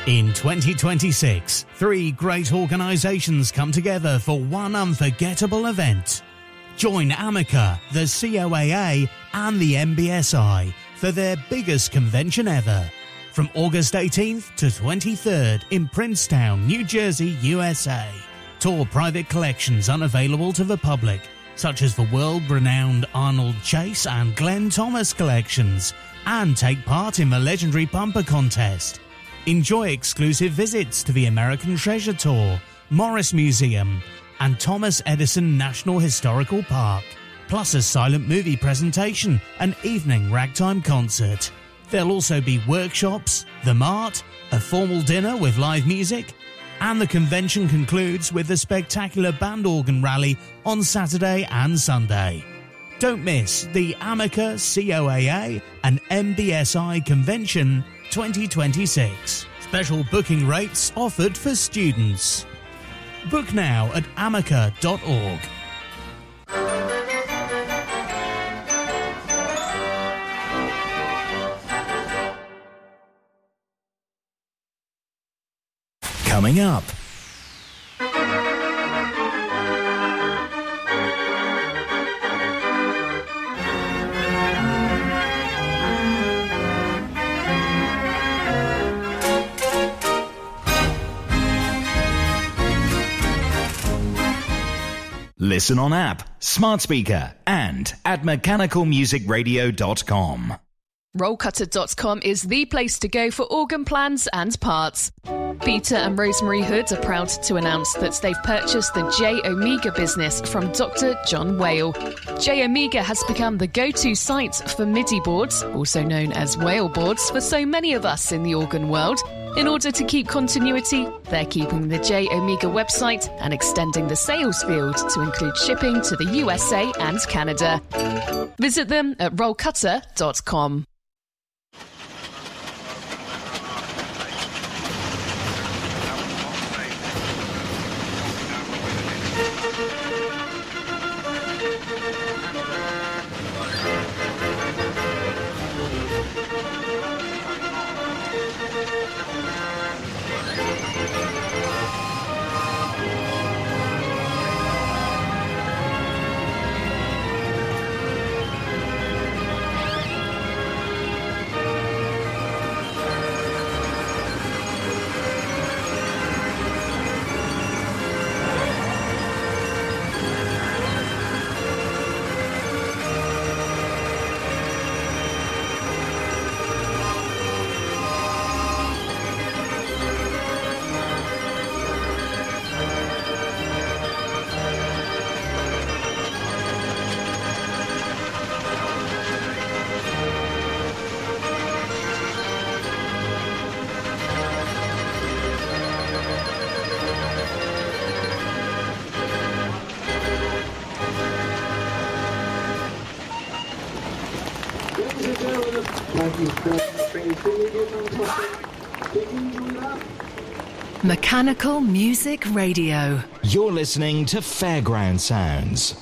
In 2026, 3 great organisations come together for one unforgettable event. Join Amica, the COAA and the MBSI for their biggest convention ever. From August 18th to 23rd in Princetown, New Jersey, USA. Tour private collections unavailable to the public, such as the world-renowned Arnold Chase and Glenn Thomas collections, and take part in the legendary bumper contest. Enjoy exclusive visits to the American Treasure Tour, Morris Museum, and Thomas Edison National Historical Park, plus a silent movie presentation and evening ragtime concert. There'll also be workshops, the Mart, a formal dinner with live music, and the convention concludes with a spectacular band organ rally on Saturday and Sunday. Don't miss the Amica, COAA and MBSI Convention 2026. Special booking rates offered for students. Book now at amica.org. Coming up. Listen on app, smart speaker, and at mechanicalmusicradio.com. Rollcutter.com is the place to go for organ plans and parts. Peter and Rosemary Hood are proud to announce that they've purchased the J Omega business from Dr. John Whale. J Omega has become the go-to site for MIDI boards, also known as Whale boards, for so many of us in the organ world. In order to keep continuity, they're keeping the J Omega website and extending the sales field to include shipping to the USA and Canada. Visit them at rollcutter.com. Mechanical Music Radio. You're listening to Fairground Sounds.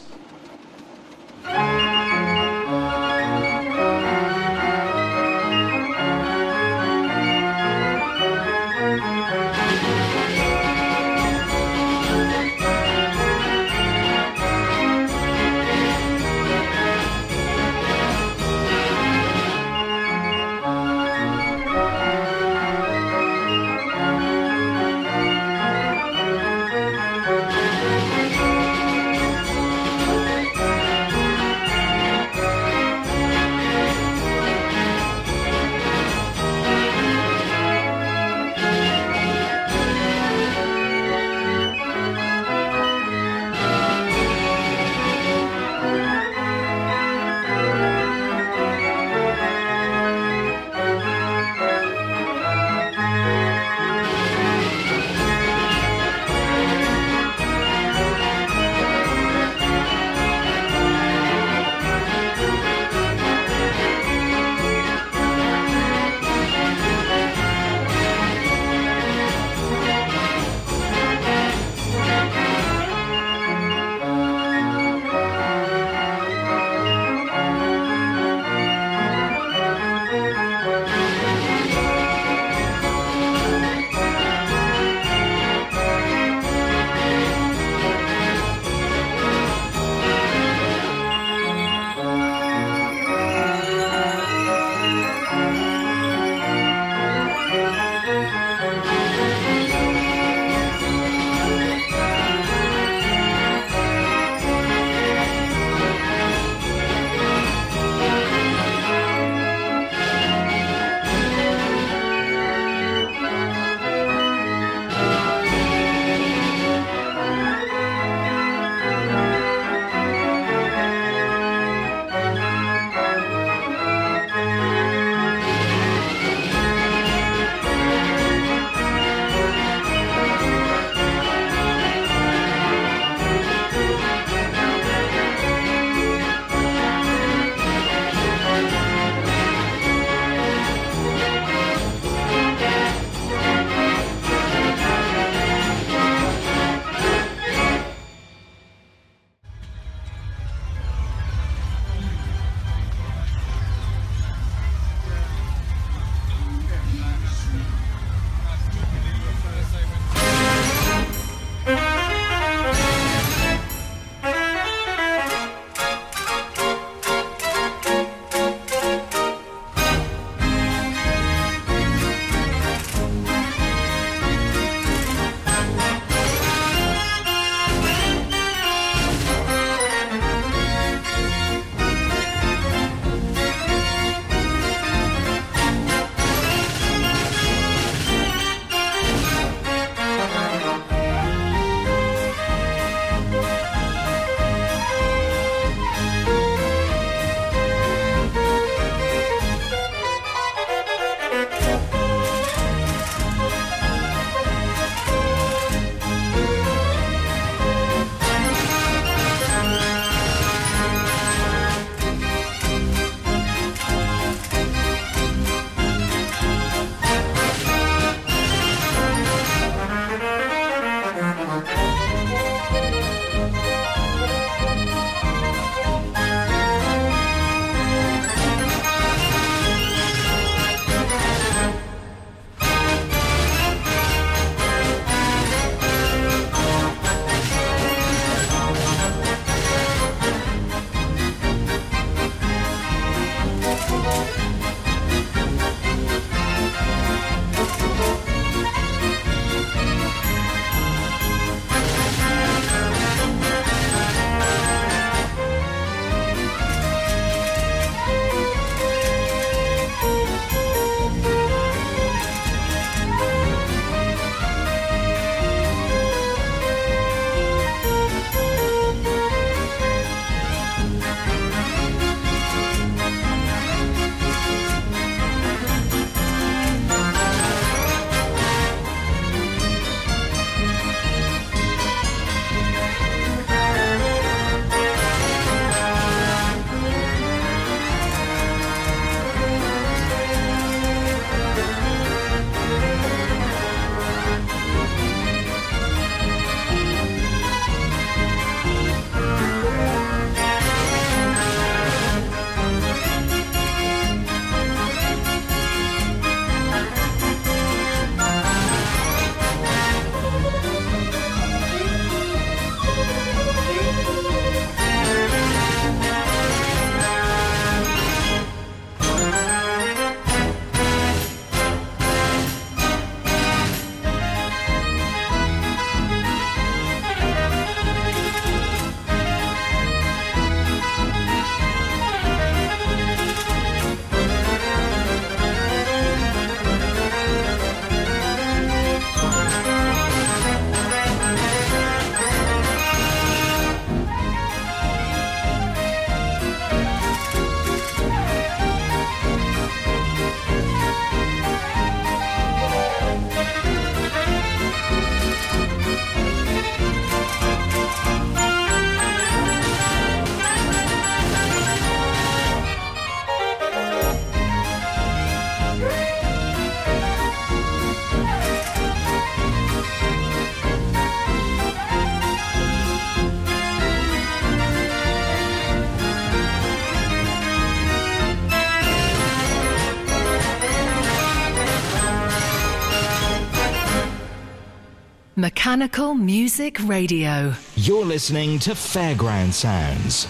Mechanical Music Radio. You're listening to Fairground Sounds.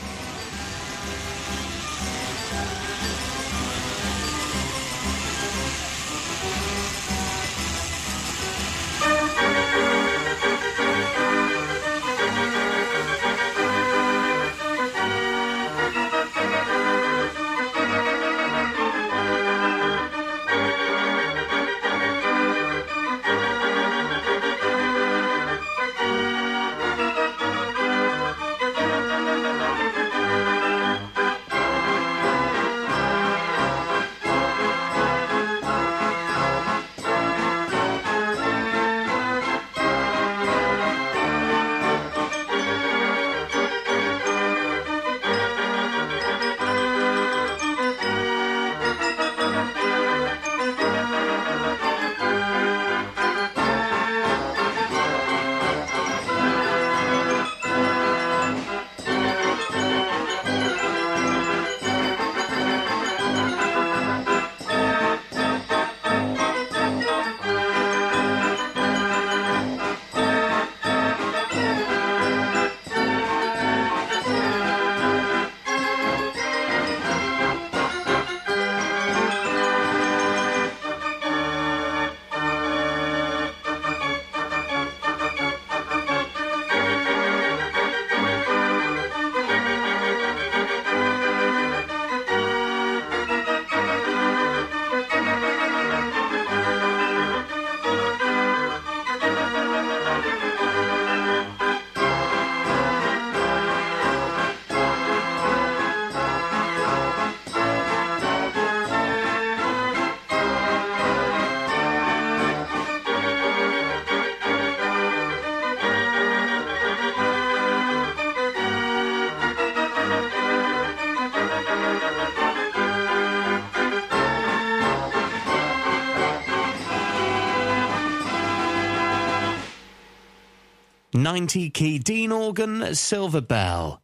.90-key Dean organ, silver bell.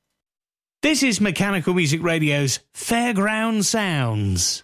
This is Mechanical Music Radio's Fairground Sounds.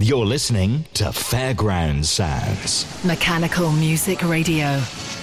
You're listening to Fairground Sounds. Mechanical Music Radio.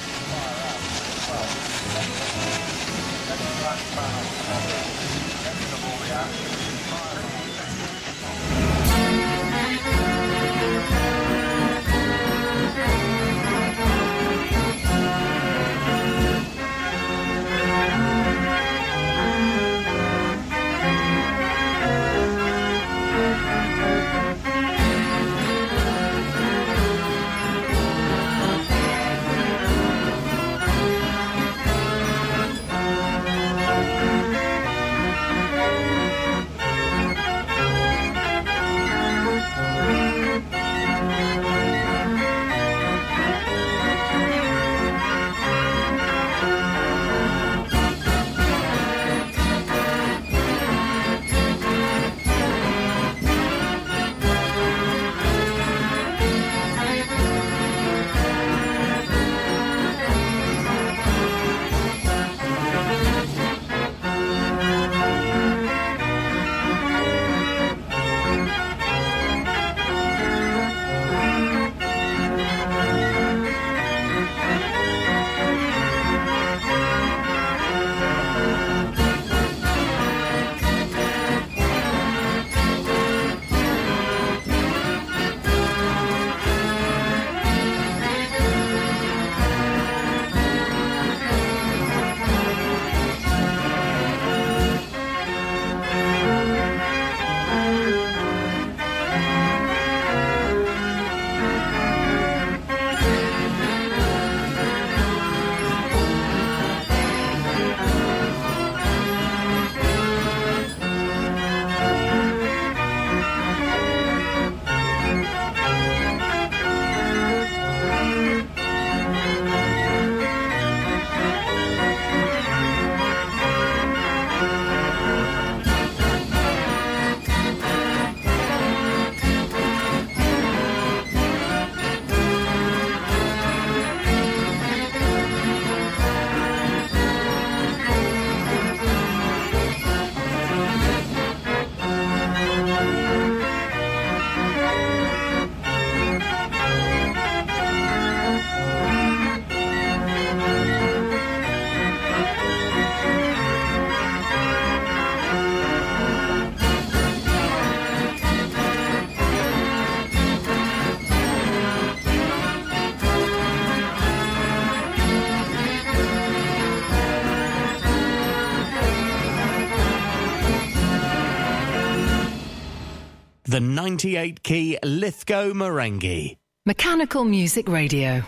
The 98-key Lithgow Merengue. Mechanical Music Radio.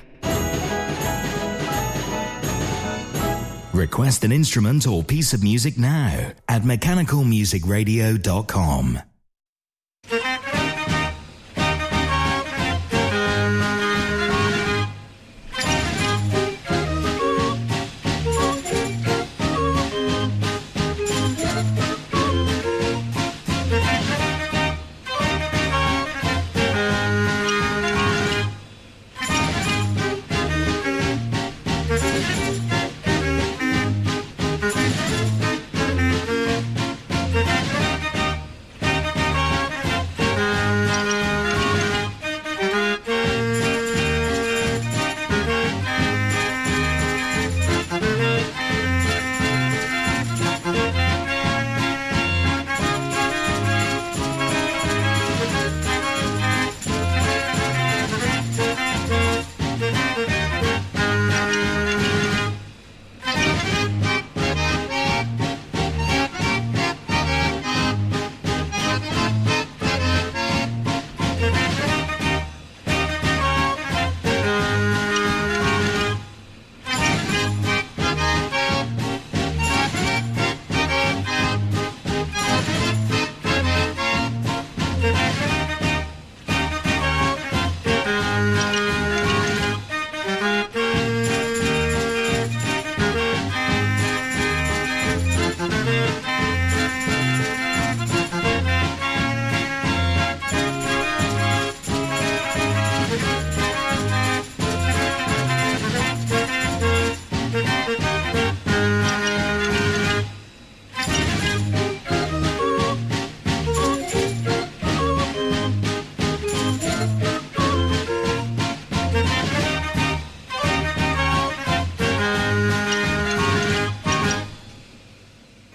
Request an instrument or piece of music now at mechanicalmusicradio.com.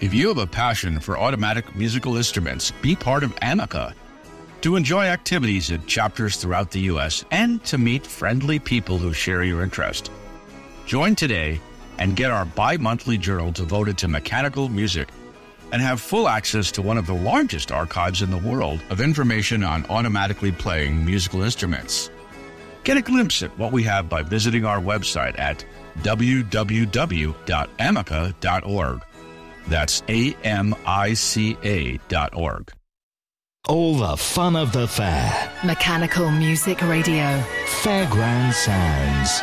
If you have a passion for automatic musical instruments, be part of Amica. To enjoy activities at chapters throughout the U.S. and to meet friendly people who share your interest. Join today and get our bi-monthly journal devoted to mechanical music and have full access to one of the largest archives in the world of information on automatically playing musical instruments. Get a glimpse at what we have by visiting our website at www.amica.org. That's AMICA.org. All the fun of the fair. Mechanical Music Radio. Fairground Sounds.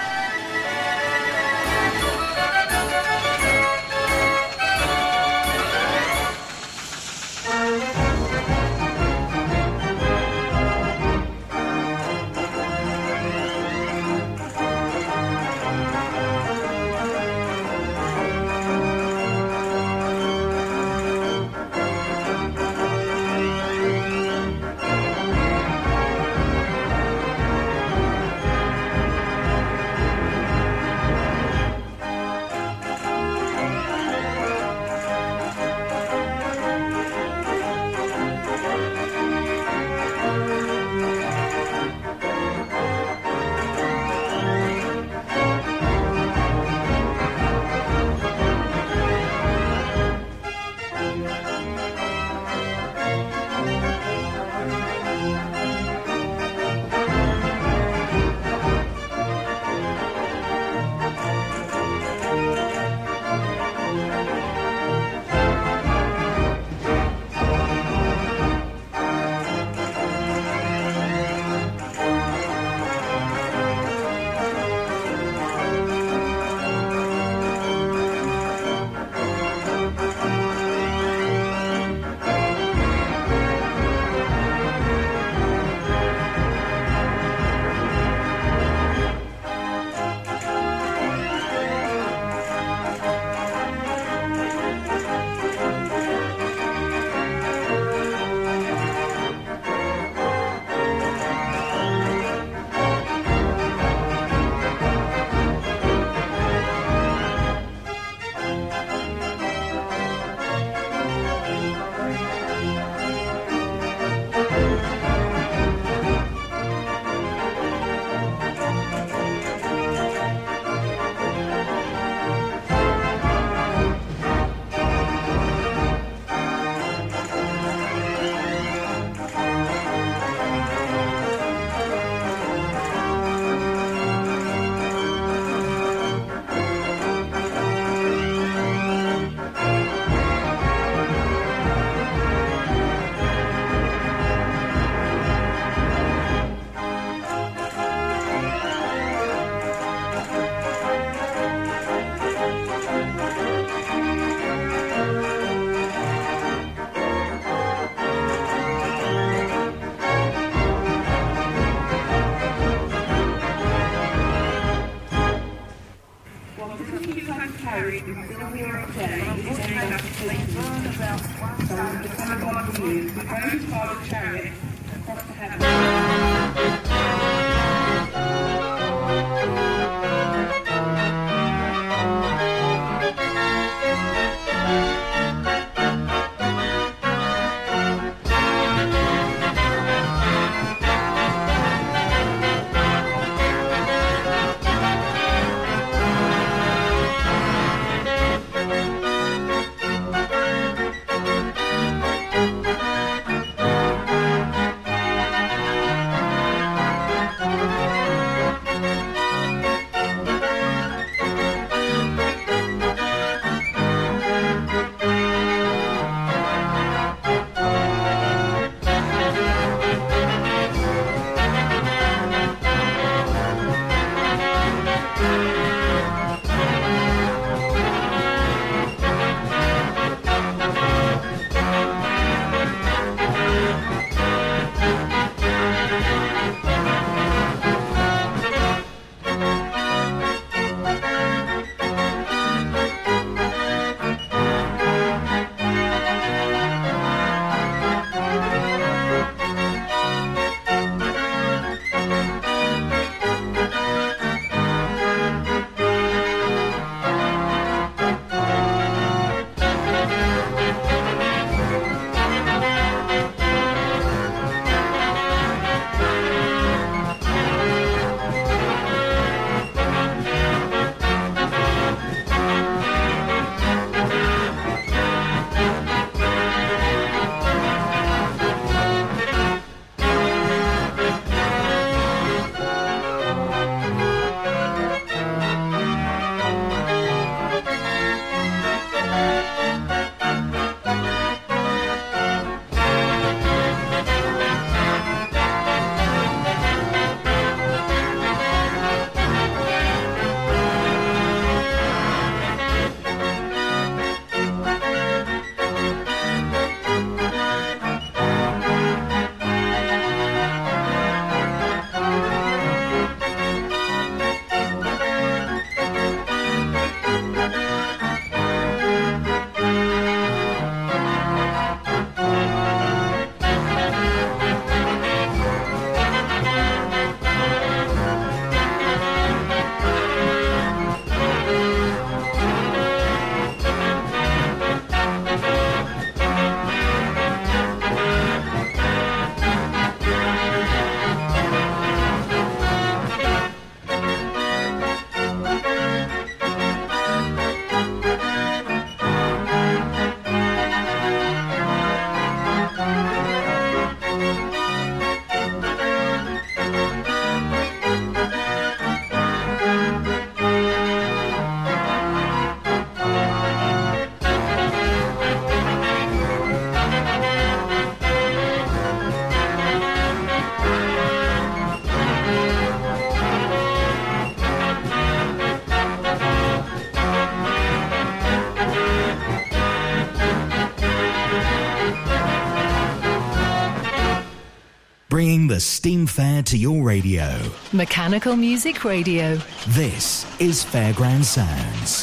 bringing the Steam Fair to your radio. Mechanical Music Radio. This is Fairground Sounds.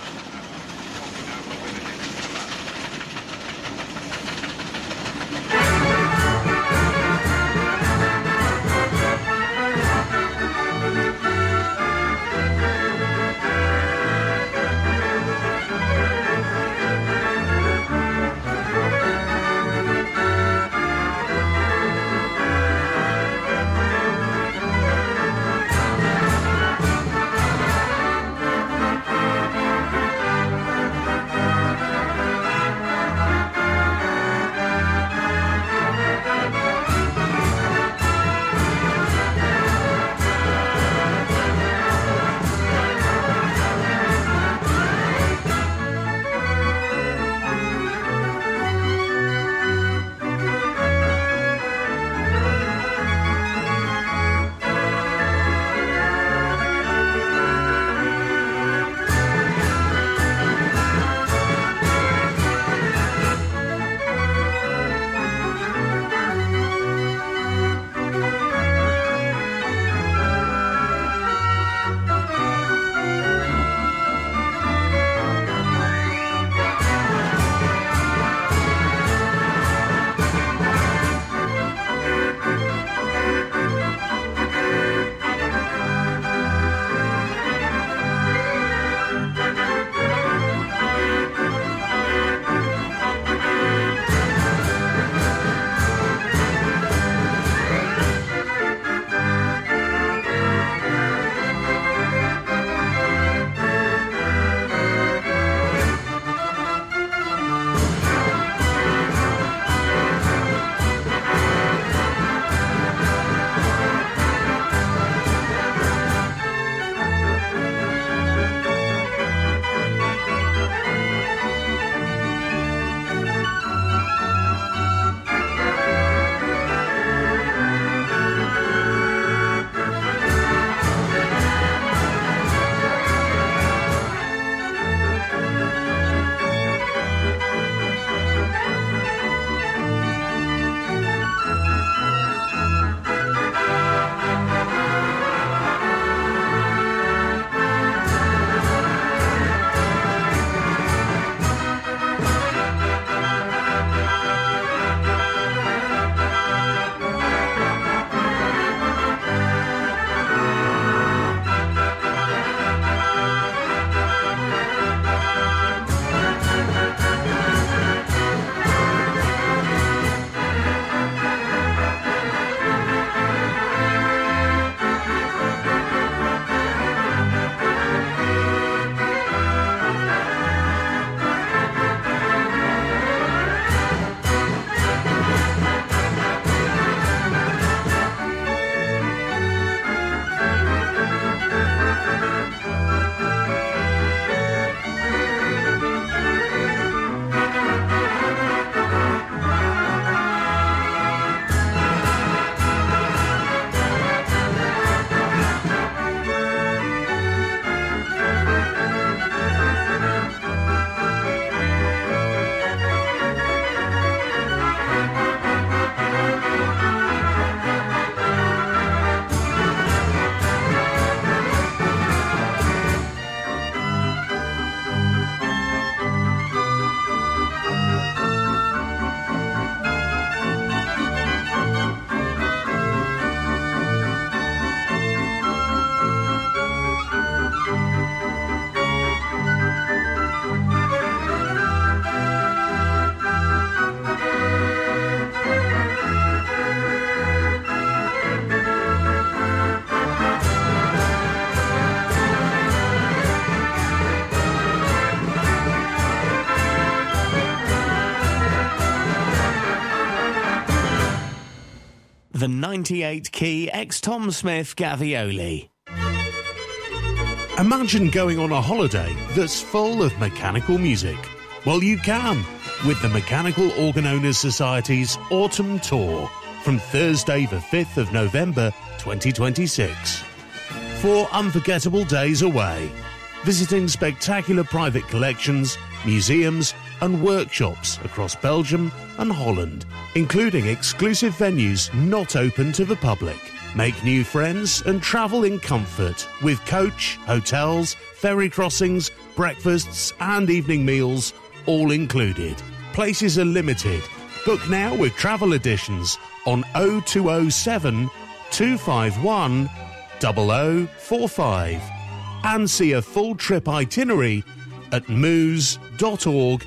the 98-key ex-Tom Smith Gavioli. Imagine going on a holiday that's full of mechanical music. Well, you can, with the Mechanical Organ Owners Society's Autumn Tour from Thursday the 5th of November 2026. 4 unforgettable days away, visiting spectacular private collections, museums and workshops across Belgium and Holland, including exclusive venues not open to the public. Make new friends and travel in comfort with coach, hotels, ferry crossings, breakfasts and evening meals all included. Places are limited. Book now with travel editions on 0207 251 0045 and see a full trip itinerary at moose.org.uk.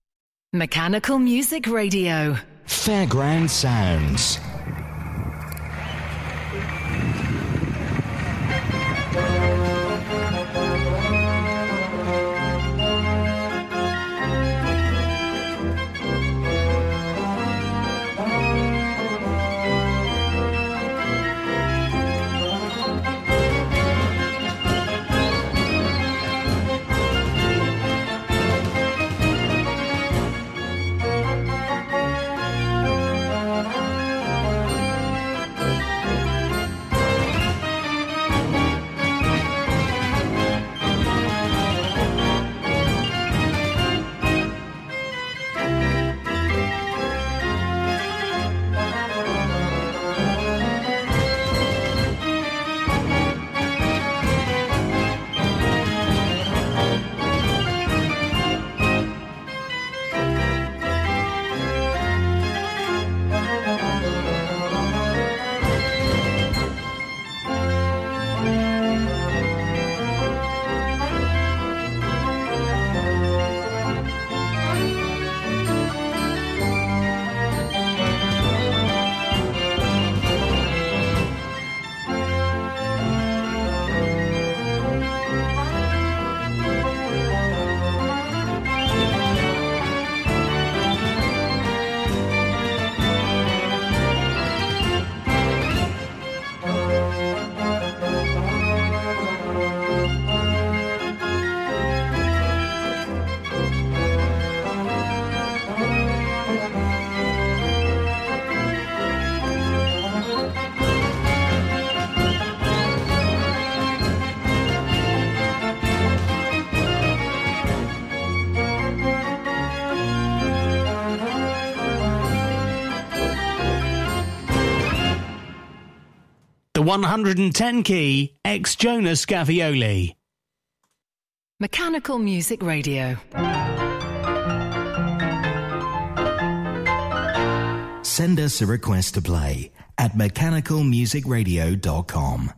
Mechanical Music Radio. Fairground Sounds. 110 key ex-Jonas Gavioli. Mechanical Music Radio. Send us a request to play at mechanicalmusicradio.com.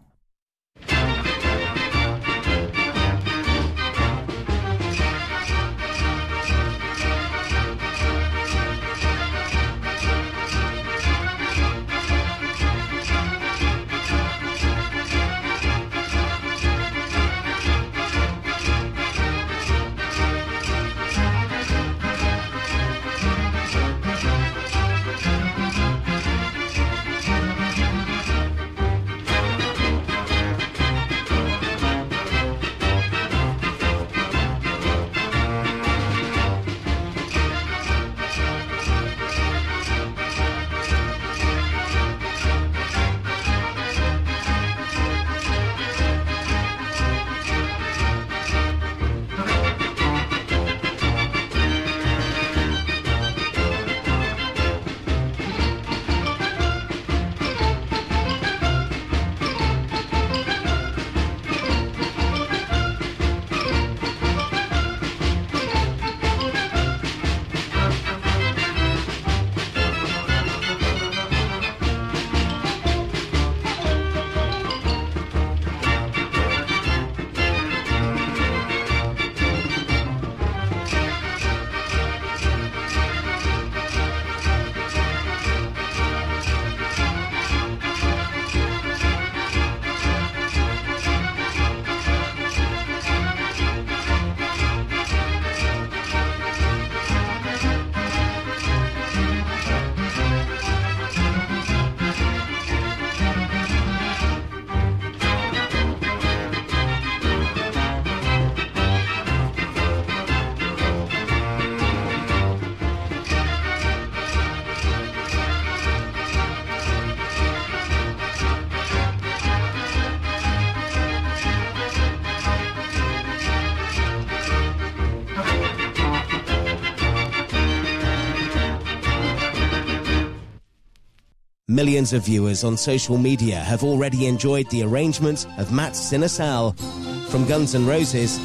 Millions of viewers on social media have already enjoyed the arrangement of Matt Sinisal from Guns N' Roses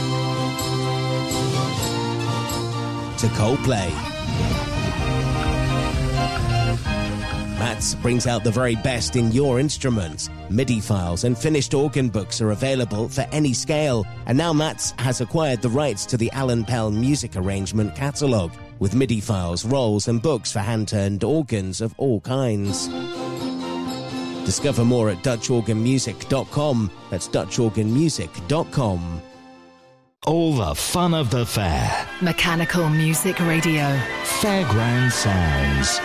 to Coldplay. Mats brings out the very best in your instrument. MIDI files and finished organ books are available for any scale, and now Mats has acquired the rights to the Alan Pell music arrangement catalogue, with MIDI files, rolls and books for hand-turned organs of all kinds. Discover more at DutchOrganmusic.com. That's DutchOrganmusic.com. All the fun of the fair. Mechanical Music Radio. Fairground Sounds.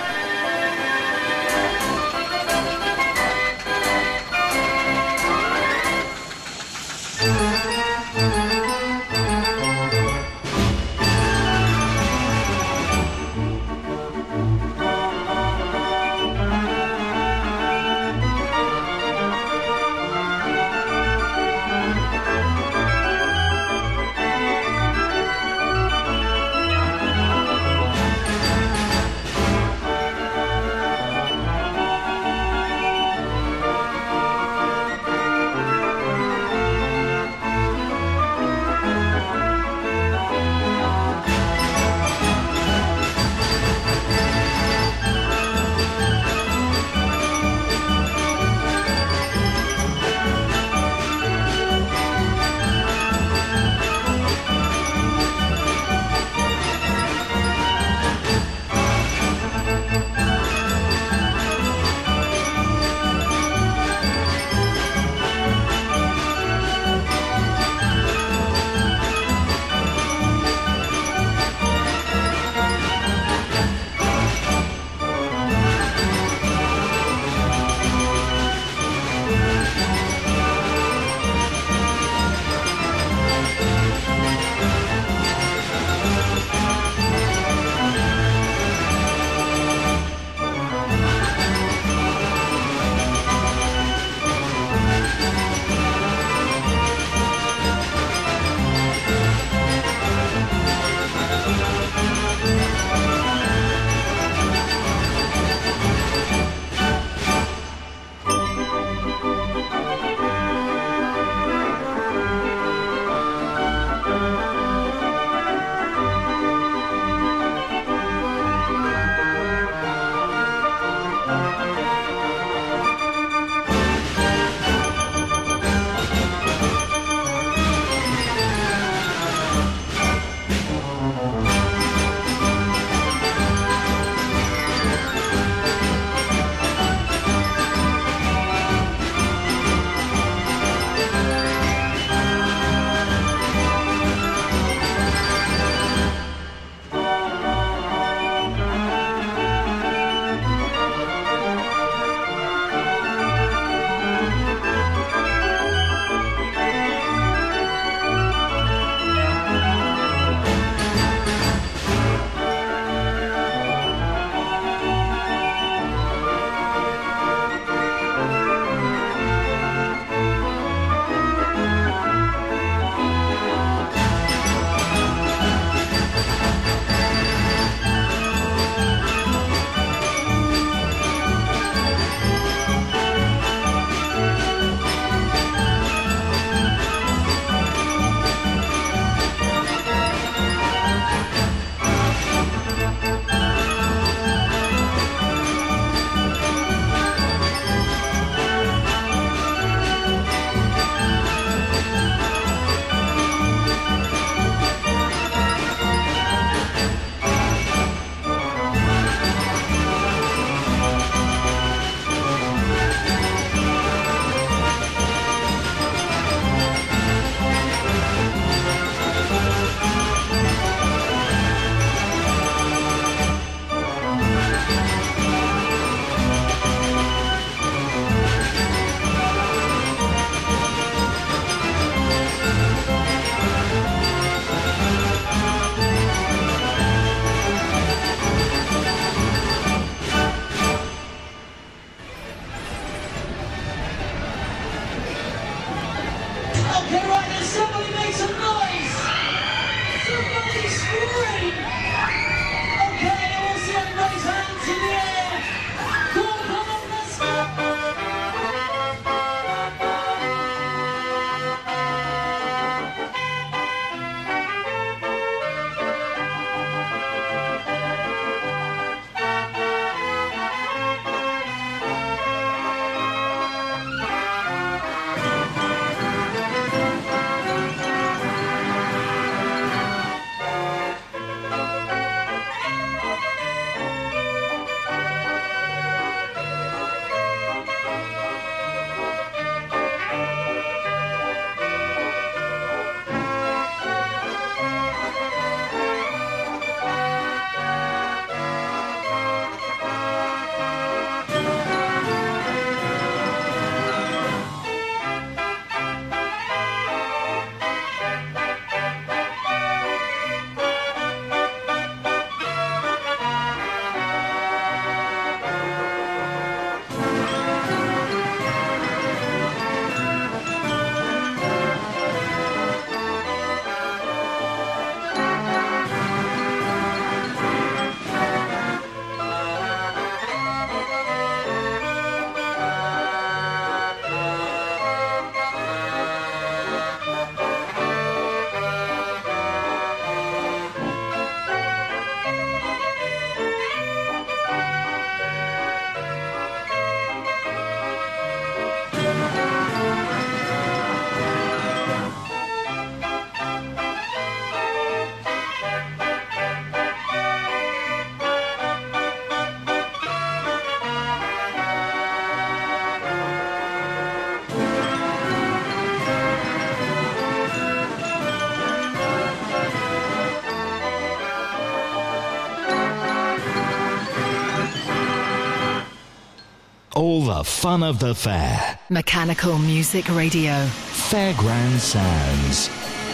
the fun of the fair. Mechanical Music Radio. Fairground Sounds.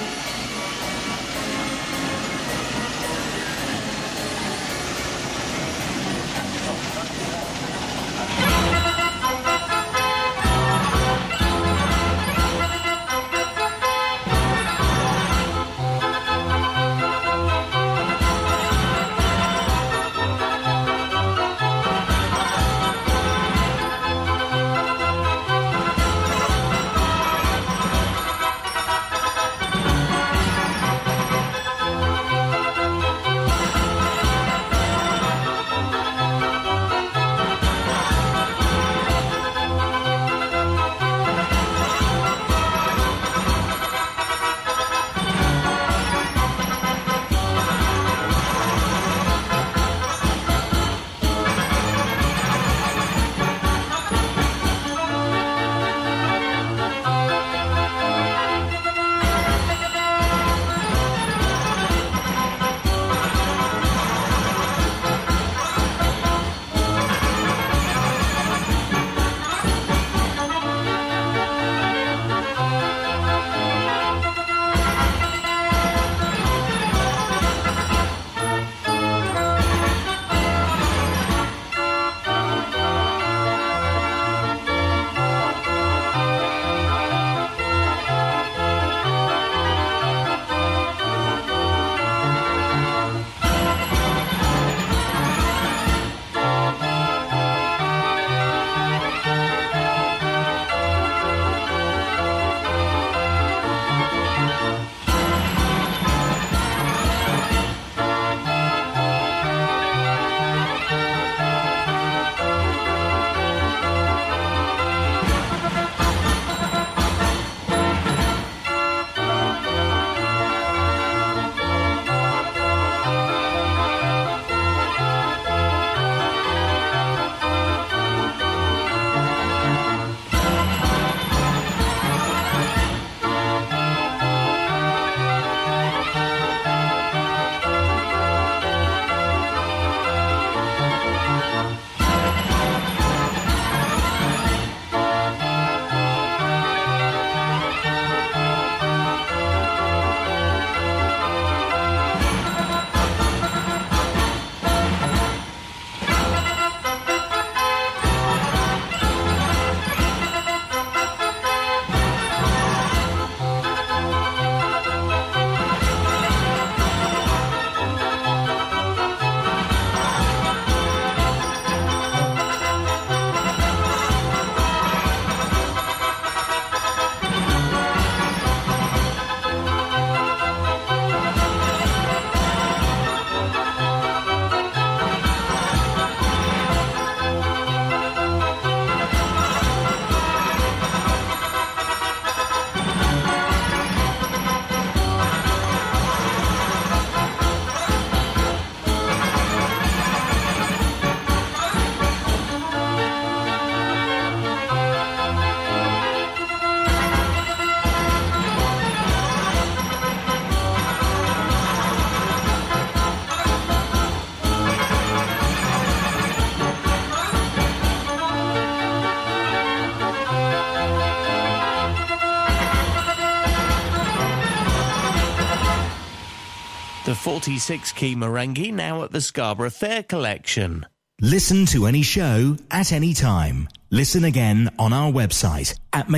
The 46-key Marenghi now at the Scarborough Fair Collection. Listen to any show at any time. Listen again on our website at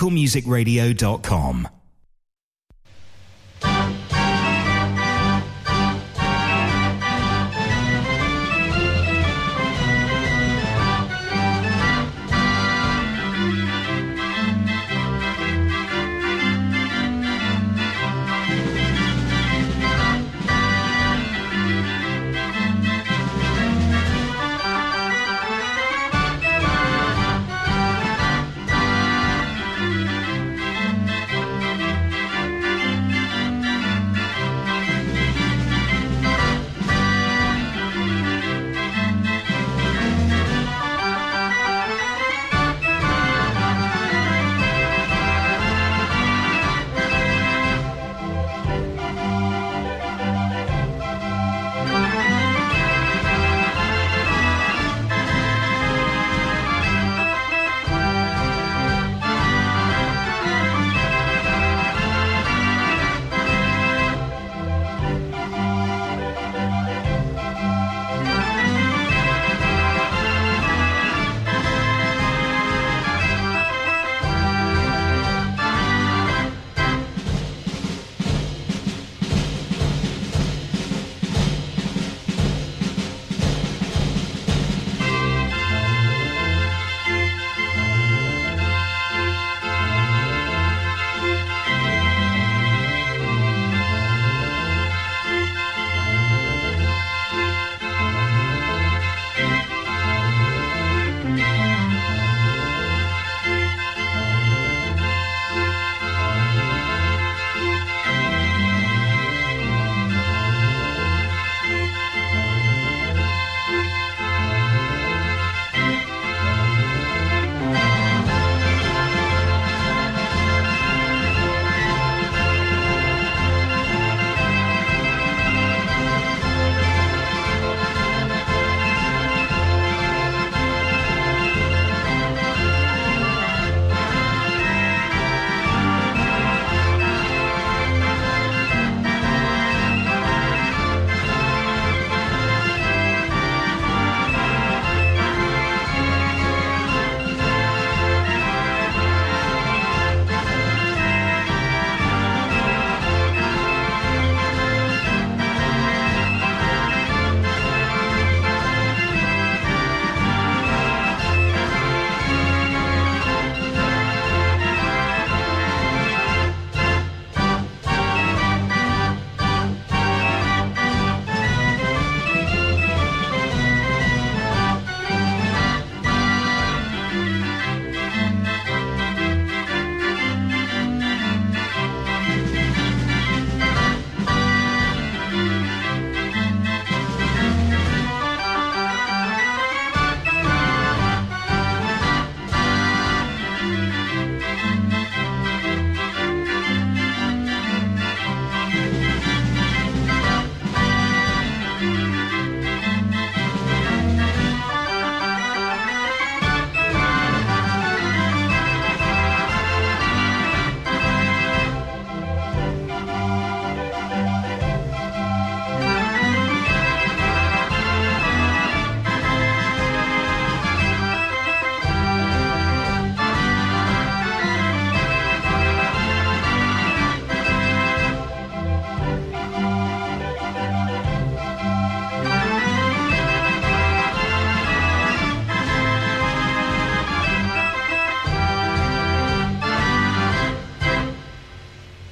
mechanicalmusicradio.com.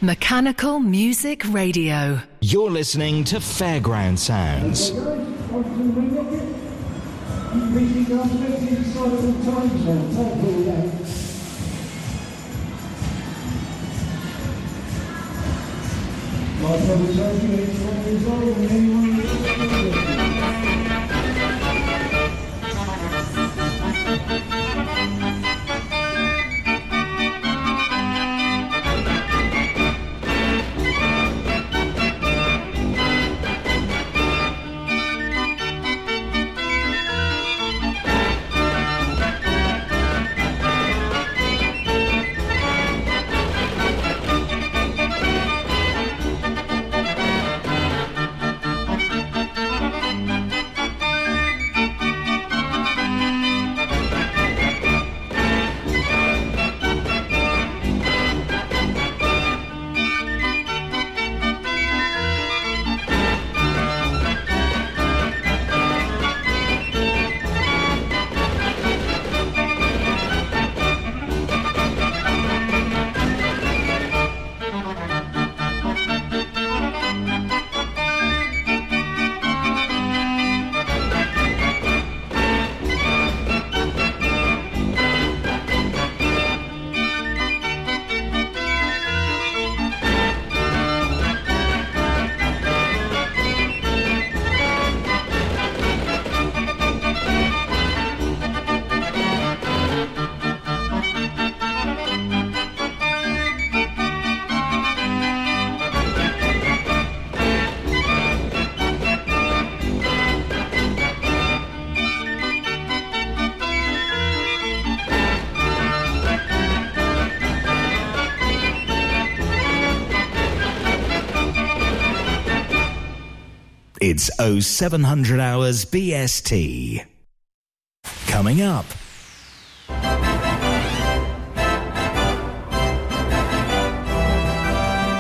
Mechanical Music Radio. You're listening to Fairground Sounds. It's 0700 hours BST. Coming up,